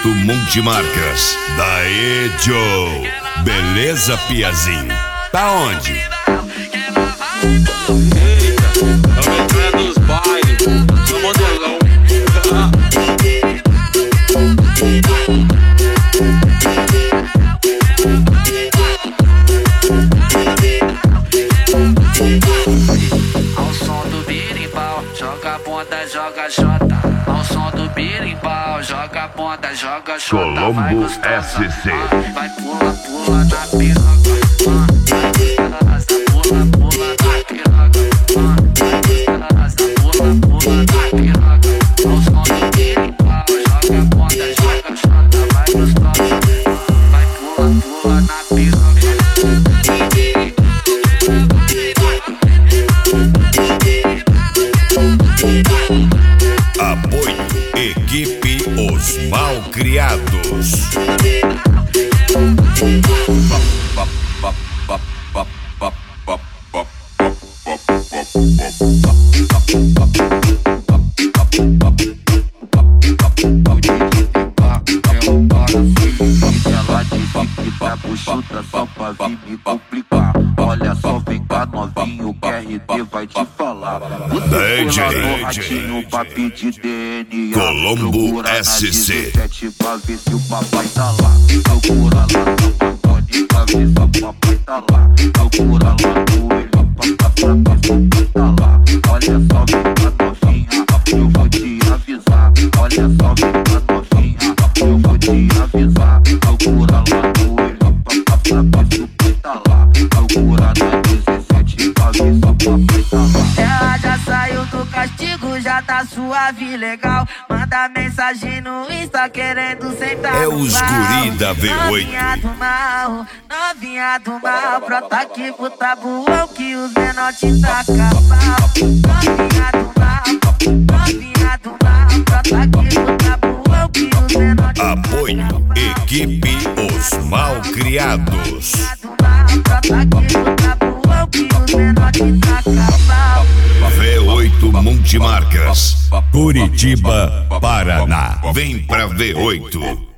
V8 Multimarcas. Daí, Joe. Beleza, Piazinho? Tá onde? Eita, é dos bailes, no modelão. Ao som do birimbau, joga a bunda, joga xota. Ao som do birimbau, joga a bunda, joga xota. Colombo SC. Vai pula, pula na piroca. Pula, pula na piroca. Pula, pula na piroca. Ao som do birimbau, joga a bunda, joga xota. Vai gostosa. Vai pula, pula na piroca. Apoio Equipe Os Malcriados. Ela disse que tá buchuda só pra vir me complicar. Olha só, vem cá novinho, que RD vai te falar. DJ ratinho pra pedir DNA. Colombo SC. Pra ver se o papai tá lá. Procura lá no pagode pra ver se o papai tá lá. Procura lá no olho pra ver se o papai tá lá. Olha só, vem cá novinha, eu vou te avisar. Olha só, vem cá novinha, eu vou te avisar. Procura lá no olho pra ver se o papai tá lá. Procura na 17 pra ver se o papai tá lá. Ela já saiu do castigo, já tá suave, legal. Manda mensagem no Insta querendo sentar É no os pau. guri da V8. Novinha do mal, novinha do mal. Brota aqui pro tabuão que os menor te taca pau. Novinha do mal, novinha do mal. Brota aqui pro tabuão que os menor te taca pau. Apoio Equipe Os Malcriados. Brota aqui pro tabuão que os menor te taca pau. V8 Multimarcas. Curitiba, Paraná. Vem pra V8.